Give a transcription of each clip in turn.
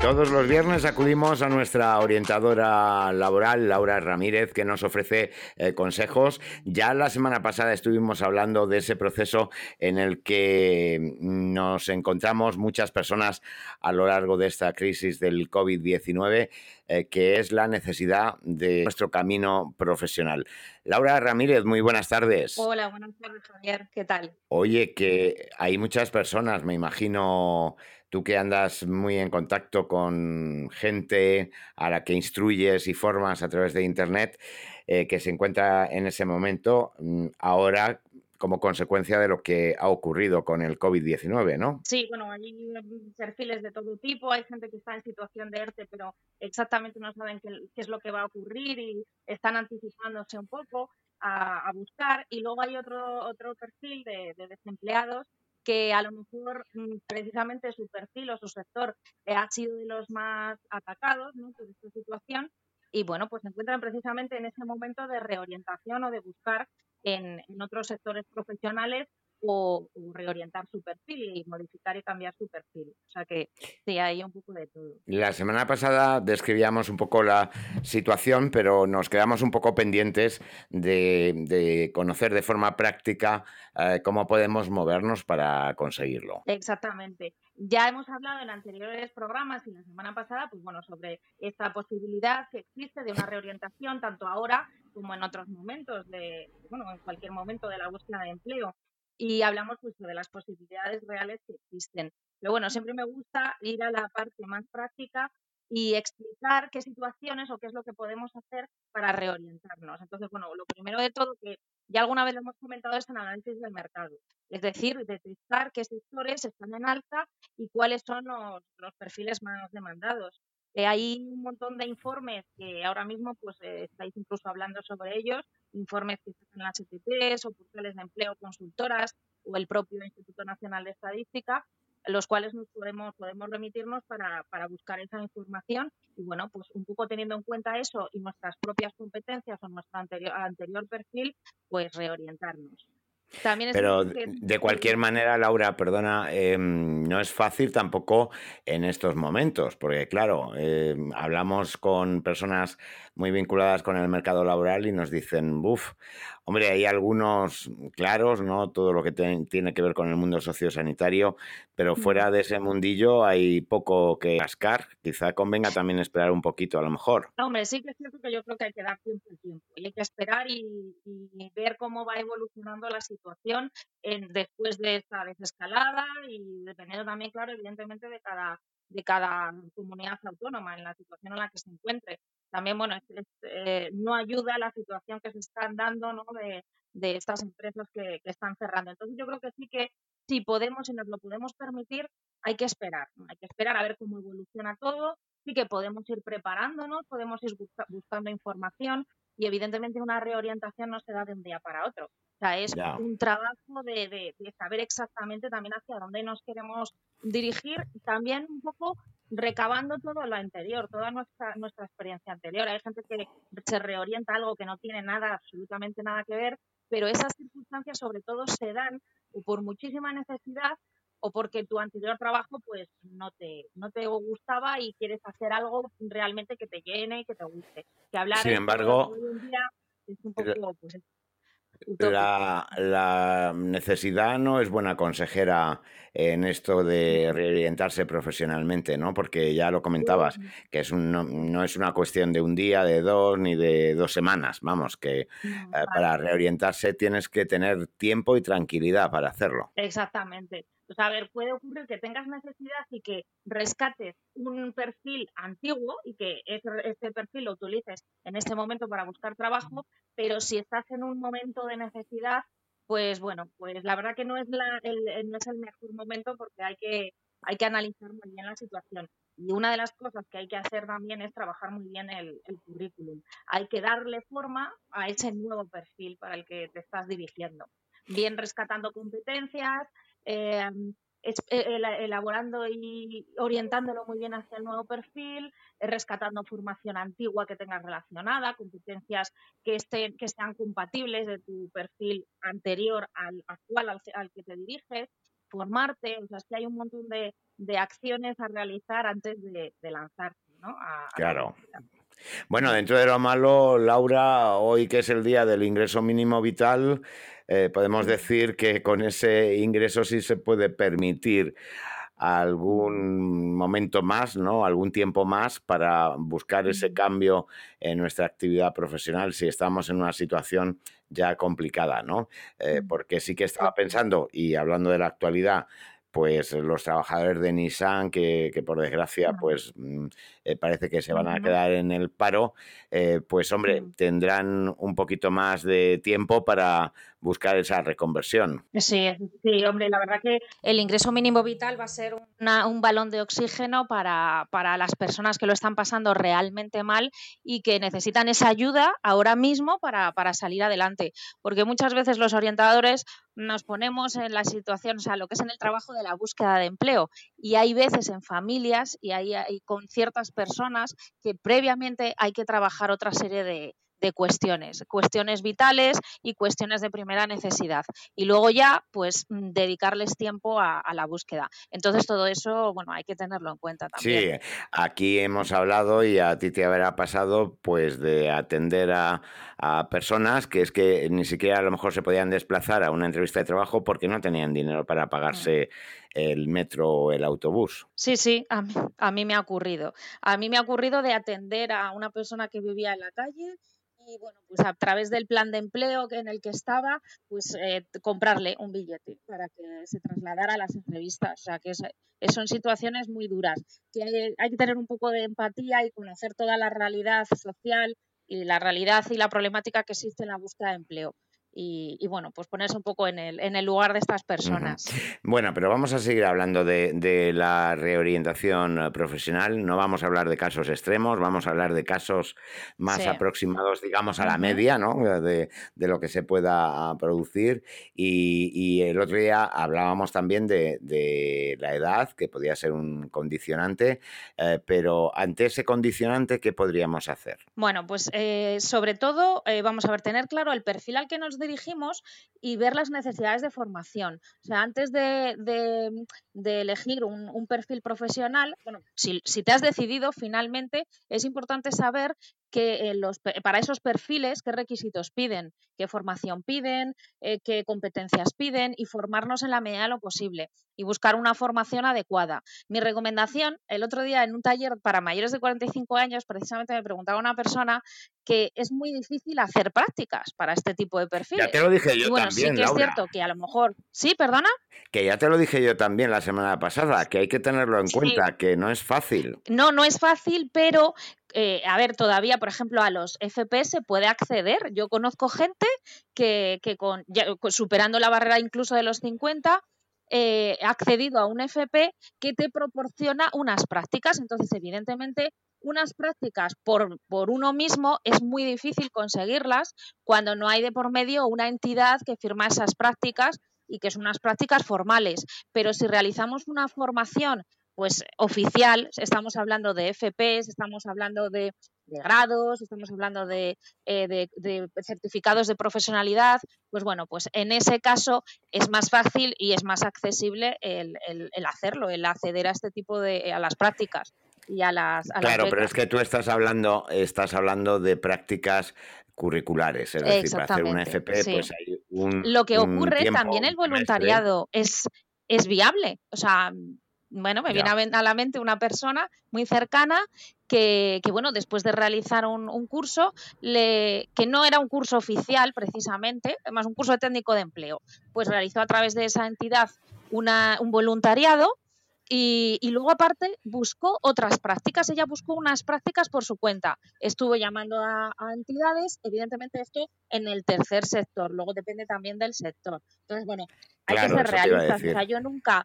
Todos los viernes acudimos a nuestra orientadora laboral, Laura Ramírez, que nos ofrece consejos. Ya la semana pasada estuvimos hablando de ese proceso en el que nos encontramos muchas personas a lo largo de esta crisis del COVID-19, que es la necesidad de nuestro camino profesional. Laura Ramírez, muy buenas tardes. Hola, buenas tardes, Javier. ¿Qué tal? Oye, que hay muchas personas, me imagino, tú que andas muy en contacto con gente a la que instruyes y formas a través de Internet, que se encuentra en ese momento ahora como consecuencia de lo que ha ocurrido con el COVID-19, ¿no? Sí, bueno, hay perfiles de todo tipo. Hay gente que está en situación de ERTE, pero exactamente no saben qué es lo que va a ocurrir y están anticipándose un poco a buscar. Y luego hay otro perfil de desempleados que a lo mejor precisamente su perfil o su sector ha sido de los más atacados, ¿no?, por esta situación. Y bueno, pues se encuentran precisamente en ese momento de reorientación o de buscar en otros sectores profesionales o reorientar su perfil y modificar y cambiar su perfil. O sea que sí, hay un poco de todo. La semana pasada describíamos un poco la situación, pero nos quedamos un poco pendientes de conocer de forma práctica cómo podemos movernos para conseguirlo. Exactamente. Ya hemos hablado en anteriores programas y la semana pasada, pues bueno, sobre esta posibilidad que existe de una reorientación, tanto ahora como en otros momentos bueno, en cualquier momento de la búsqueda de empleo. Y hablamos pues de las posibilidades reales que existen. Pero bueno, siempre me gusta ir a la parte más práctica y explicar qué situaciones o qué es lo que podemos hacer para reorientarnos. Entonces, bueno, lo primero de todo, que ya alguna vez lo hemos comentado, es el análisis del mercado. Es decir, detectar qué sectores están en alza y cuáles son los perfiles más demandados. Hay un montón de informes que ahora mismo pues estáis incluso hablando sobre ellos, informes que se hacen en las ETTs o portales de empleo, consultoras o el propio Instituto Nacional de Estadística, los cuales nos podemos remitirnos para buscar esa información y, bueno, pues un poco teniendo en cuenta eso y nuestras propias competencias o nuestro anterior perfil, pues reorientarnos. También es Pero cierto que de cualquier manera, Laura, perdona, no es fácil tampoco en estos momentos, porque claro, hablamos con personas muy vinculadas con el mercado laboral y nos dicen, buf, hombre, hay algunos claros, ¿no? Todo lo que tiene que ver con el mundo sociosanitario, pero fuera de ese mundillo hay poco que rascar. Quizá convenga también esperar un poquito, a lo mejor. hombre, sí que es cierto que yo creo que hay que dar tiempo al tiempo y hay que esperar y ver cómo va evolucionando la situación después de esta desescalada y dependiendo también, claro, evidentemente de cada comunidad autónoma en la situación en la que se encuentre. También, bueno, no ayuda la situación que se están dando, ¿no?, de estas empresas que están cerrando. Entonces yo creo que sí que si podemos y nos lo podemos permitir, hay que esperar, ¿no? Hay que esperar a ver cómo evoluciona todo. Sí que podemos ir preparándonos, podemos ir buscando información y evidentemente una reorientación no se da de un día para otro. O sea, es Ya. un trabajo de saber exactamente también hacia dónde nos queremos dirigir y también un poco recabando todo lo anterior, toda nuestra experiencia anterior. Hay gente que se reorienta a algo que no tiene nada, absolutamente nada que ver, pero esas circunstancias sobre todo se dan o por muchísima necesidad o porque tu anterior trabajo pues no te gustaba y quieres hacer algo realmente que te llene y que te guste. Que hablar Sin esto de embargo, hoy en día es un poco pues utópico. la necesidad no es buena consejera en esto de reorientarse profesionalmente, ¿no? Porque ya lo Pues, comentabas, que no es una cuestión de un día, de dos, ni de 2 semanas. Vamos, que no, para claro. reorientarse tienes que tener tiempo y tranquilidad para hacerlo. Exactamente. O sea, a ver, puede ocurrir que tengas necesidad y que rescates un perfil antiguo y que este perfil lo utilices en este momento para buscar trabajo, pero si estás en un momento de necesidad, pues bueno, pues la verdad que no es el mejor momento porque hay que analizar muy bien la situación. Y una de las cosas que hay que hacer también es trabajar muy bien el currículum. Hay que darle forma a ese nuevo perfil para el que te estás dirigiendo bien rescatando competencias, eh, elaborando y orientándolo muy bien hacia el nuevo perfil, rescatando formación antigua que tengas relacionada, competencias que sean compatibles de tu perfil anterior al actual al que te diriges. formarte, o sea, es que hay un montón de acciones a realizar antes de lanzarse, ¿no? a la Claro. búsqueda. Bueno, dentro de lo malo, Laura, hoy que es el día del ingreso mínimo vital, podemos decir que con ese ingreso sí se puede permitir algún momento más, ¿no? Algún tiempo más para buscar ese cambio en nuestra actividad profesional si estamos en una situación ya complicada, ¿no? Porque sí que estaba pensando, y hablando de la actualidad, pues los trabajadores de Nissan, que por desgracia, pues parece que se van a quedar en el paro, pues hombre, tendrán un poquito más de tiempo para buscar esa reconversión. Sí, sí, hombre, la verdad que el ingreso mínimo vital va a ser un balón de oxígeno para las personas que lo están pasando realmente mal y que necesitan esa ayuda ahora mismo para salir adelante. Porque muchas veces los orientadores nos ponemos en la situación, o sea, lo que es en el trabajo de la búsqueda de empleo. Y hay veces en familias y hay con ciertas personas que previamente hay que trabajar otra serie de cuestiones vitales y cuestiones de primera necesidad. Y luego ya, pues, dedicarles tiempo a la búsqueda. Entonces, todo eso, bueno, hay que tenerlo en cuenta también. Sí, aquí hemos hablado y a ti te habrá pasado pues de atender a personas que es que ni siquiera a lo mejor se podían desplazar a una entrevista de trabajo porque no tenían dinero para pagarse el metro o el autobús. Sí, sí, a mí me ha ocurrido. A mí me ha ocurrido de atender a una persona que vivía en la calle y, bueno, pues a través del plan de empleo en el que estaba, pues comprarle un billete para que se trasladara a las entrevistas. O sea, que son situaciones muy duras, que hay que tener un poco de empatía y conocer toda la realidad social y la realidad y la problemática que existe en la búsqueda de empleo. Y bueno, pues ponerse un poco en el lugar de estas Ujú. personas. Bueno, pero vamos a seguir hablando de la reorientación profesional. No vamos a hablar de casos extremos, vamos a hablar de casos más Sí. aproximados, digamos, a la Ujú. media, ¿no? De lo que se pueda producir. Y el otro día hablábamos también de la edad, que podía ser un condicionante, pero ante ese condicionante, ¿qué podríamos hacer? Bueno, pues sobre todo vamos a ver, tener claro el perfil al que nos dirigimos y ver las necesidades de formación. O sea, antes de elegir un perfil profesional, bueno, si te has decidido finalmente, es importante saber que para esos perfiles, qué requisitos piden, qué formación piden, qué competencias piden y formarnos en la medida de lo posible y buscar una formación adecuada. Mi recomendación, el otro día en un taller para mayores de 45 años, precisamente me preguntaba una persona que es muy difícil hacer prácticas para este tipo de Ya te perfiles. lo dije Y yo bueno, sí también, que es Laura. cierto que a lo mejor, sí, perdona. Que ya te lo dije yo también la semana pasada, que hay que tenerlo en Sí, cuenta, que no es fácil. no es fácil, pero a ver, todavía, por ejemplo, a los FP se puede acceder. Yo conozco gente que superando la barrera incluso de los 50, ha accedido a un FP que te proporciona unas prácticas. Entonces, evidentemente, unas prácticas por uno mismo es muy difícil conseguirlas cuando no hay de por medio una entidad que firma esas prácticas y que son unas prácticas formales. Pero si realizamos una formación pues oficial, estamos hablando de FPs, estamos hablando de grados, estamos hablando de certificados de profesionalidad, pues bueno, pues en ese caso es más fácil y es más accesible el hacerlo, el acceder a este tipo a las prácticas y a las Claro, pero becas. es que tú estás hablando de prácticas curriculares, es decir, para hacer una Exactamente, FP, sí. pues hay un, Lo que un ocurre también tiempo, el un semestre. voluntariado es viable. O sea, bueno, me viene Ya, a la mente una persona muy cercana que bueno, después de realizar un curso, que no era un curso oficial precisamente, además un curso de técnico de empleo, pues realizó a través de esa entidad un voluntariado y luego aparte buscó otras prácticas, ella buscó unas prácticas por su cuenta, estuvo llamando a entidades, evidentemente esto en el tercer sector, luego depende también del sector. Entonces, bueno, hay que claro, ser eso te iba a realistas, o sea, decir. yo nunca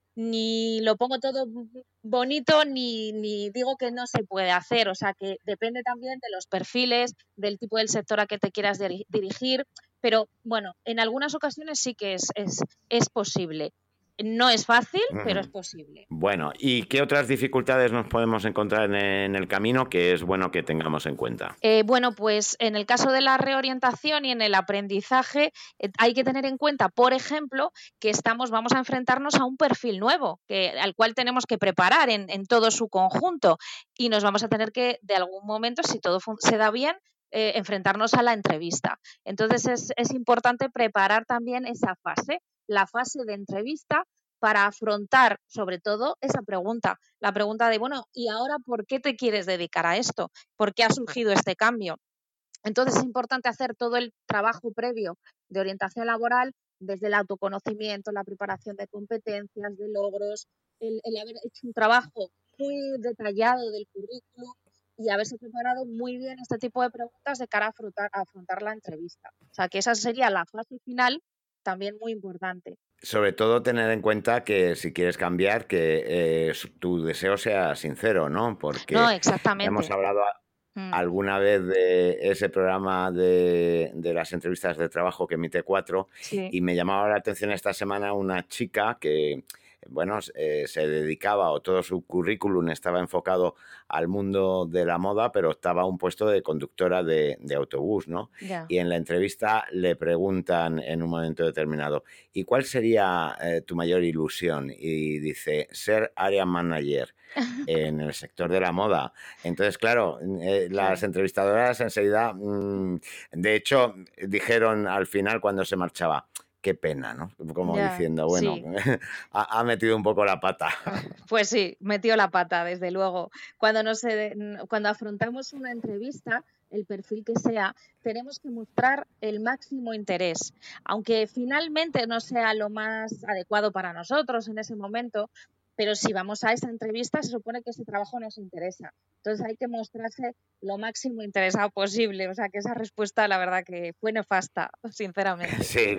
ni lo pongo todo bonito ni digo que no se puede hacer, o sea, que depende también de los perfiles, del tipo del sector a que te quieras dirigir, pero bueno, en algunas ocasiones sí que es posible. No es fácil, pero es Ujú. posible. Bueno, ¿y qué otras dificultades nos podemos encontrar en el camino que es bueno que tengamos en cuenta? Bueno, pues en el caso de la reorientación y en el aprendizaje, hay que tener en cuenta, por ejemplo, que vamos a enfrentarnos a un perfil nuevo, al cual tenemos que preparar en todo su conjunto y nos vamos a tener que, de algún momento, si todo se da bien, enfrentarnos a la entrevista. Entonces es importante preparar también esa fase, la fase de entrevista, para afrontar sobre todo esa pregunta, la pregunta de, bueno, ¿y ahora por qué te quieres dedicar a esto? ¿Por qué ha surgido este cambio? Entonces es importante hacer todo el trabajo previo de orientación laboral, desde el autoconocimiento, la preparación de competencias, de logros, el haber hecho un trabajo muy detallado del currículum y haberse preparado muy bien este tipo de preguntas de cara a afrontar la entrevista. O sea, que esa sería la fase final, también muy importante. Sobre todo tener en cuenta que si quieres cambiar, que tu deseo sea sincero, ¿no? No, Porque hemos exactamente. hablado Mm, alguna vez de ese programa de las entrevistas de trabajo que emite Cuatro sí, y me llamaba la atención esta semana una chica que, bueno, se dedicaba o todo su currículum estaba enfocado al mundo de la moda, pero optaba a un puesto de conductora de autobús, ¿no? ya. Y en la entrevista le preguntan en un momento determinado, ¿y cuál sería tu mayor ilusión? Y dice, ser area manager en el sector de la moda. Entonces, claro, las Claro, entrevistadoras enseguida, de hecho, dijeron al final cuando se marchaba, qué pena, ¿no? Como ya, diciendo, bueno, sí. ha metido un poco la pata. Pues sí, metió la pata, desde luego. Cuando afrontamos una entrevista, el perfil que sea, tenemos que mostrar el máximo interés. Aunque finalmente no sea lo más adecuado para nosotros en ese momento, pero si vamos a esa entrevista, se supone que ese trabajo nos interesa. Entonces hay que mostrarse lo máximo interesado posible. O sea que esa respuesta, la verdad, que fue nefasta, sinceramente. Sí,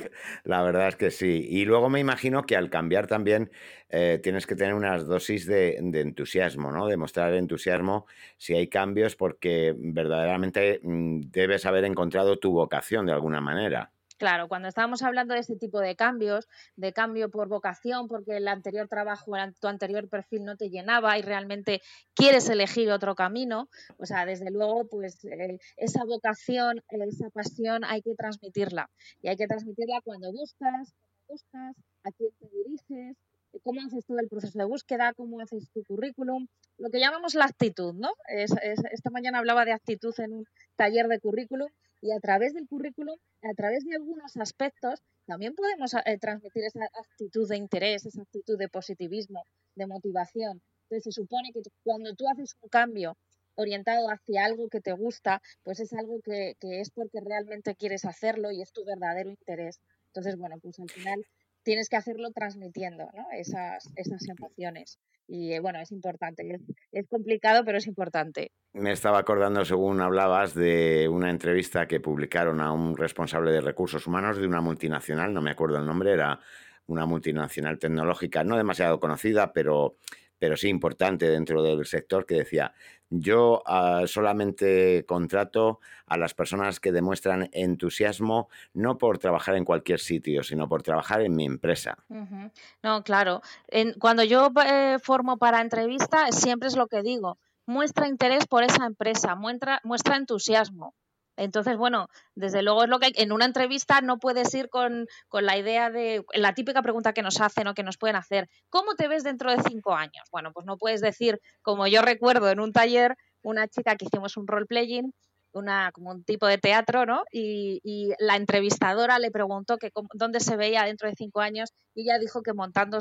la verdad es que sí. Y luego me imagino que al cambiar también tienes que tener unas dosis de entusiasmo, ¿no? De mostrar entusiasmo si hay cambios, porque verdaderamente debes haber encontrado tu vocación de alguna manera. Claro, cuando estábamos hablando de este tipo de cambios, de cambio por vocación, porque el anterior trabajo, tu anterior perfil no te llenaba y realmente quieres elegir otro camino, o sea, desde luego, pues esa vocación, esa pasión hay que transmitirla. Y hay que transmitirla cuando buscas, a quién te diriges, cómo haces todo el proceso de búsqueda, cómo haces tu currículum, lo que llamamos la actitud, ¿no? Esta mañana hablaba de actitud en un taller de currículum y a través del currículum, a través de algunos aspectos, también podemos transmitir esa actitud de interés, esa actitud de positivismo, de motivación. Entonces, se supone que cuando tú haces un cambio orientado hacia algo que te gusta, pues es algo que es porque realmente quieres hacerlo y es tu verdadero interés. Entonces, bueno, pues al final tienes que hacerlo transmitiendo, ¿no? Esas emociones. Y bueno, es importante. Es complicado, pero es importante. Me estaba acordando, según hablabas, de una entrevista que publicaron a un responsable de recursos humanos de una multinacional, no me acuerdo el nombre, era una multinacional tecnológica, no demasiado conocida, pero sí importante dentro del sector, que decía, yo solamente contrato a las personas que demuestran entusiasmo, no por trabajar en cualquier sitio, sino por trabajar en mi empresa. Ujú. No, claro. Cuando yo formo para entrevista, siempre es lo que digo. Muestra interés por esa empresa, muestra entusiasmo. Entonces, bueno, desde luego es lo que hay. En una entrevista no puedes ir con la idea de la típica pregunta que nos hacen o que nos pueden hacer. ¿Cómo te ves dentro de 5 años? Bueno, pues no puedes decir, como yo recuerdo en un taller, una chica que hicimos un role-playing, como un tipo de teatro, ¿no? Y la entrevistadora le preguntó dónde se veía dentro de 5 años y ella dijo que montando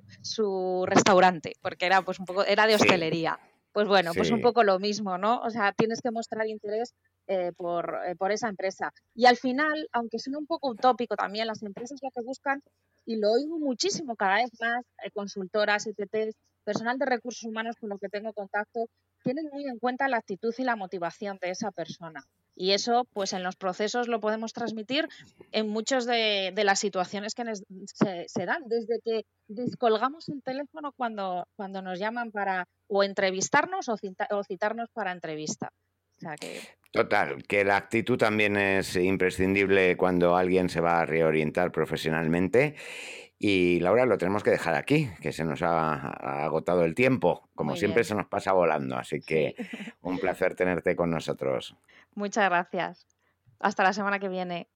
su restaurante, porque era pues un poco, era de Sí, hostelería. Pues bueno, pues un sí. poco lo mismo, ¿no? O sea, tienes que mostrar interés por esa empresa. Y al final, aunque suene un poco utópico también, las empresas lo que buscan, y lo oigo muchísimo cada vez más, consultoras, ETTs, personal de recursos humanos con lo que tengo contacto, tienen muy en cuenta la actitud y la motivación de esa persona. Y eso, pues en los procesos lo podemos transmitir en muchas de las situaciones que se dan, desde que descolgamos el teléfono cuando nos llaman para o entrevistarnos o citarnos para entrevista. O sea que, Total, que la actitud también es imprescindible cuando alguien se va a reorientar profesionalmente. Y Laura, lo tenemos que dejar aquí, que se nos ha agotado el tiempo. Como Muy siempre, bien, se nos pasa volando, así sí. que un placer tenerte con nosotros. Muchas gracias. Hasta la semana que viene.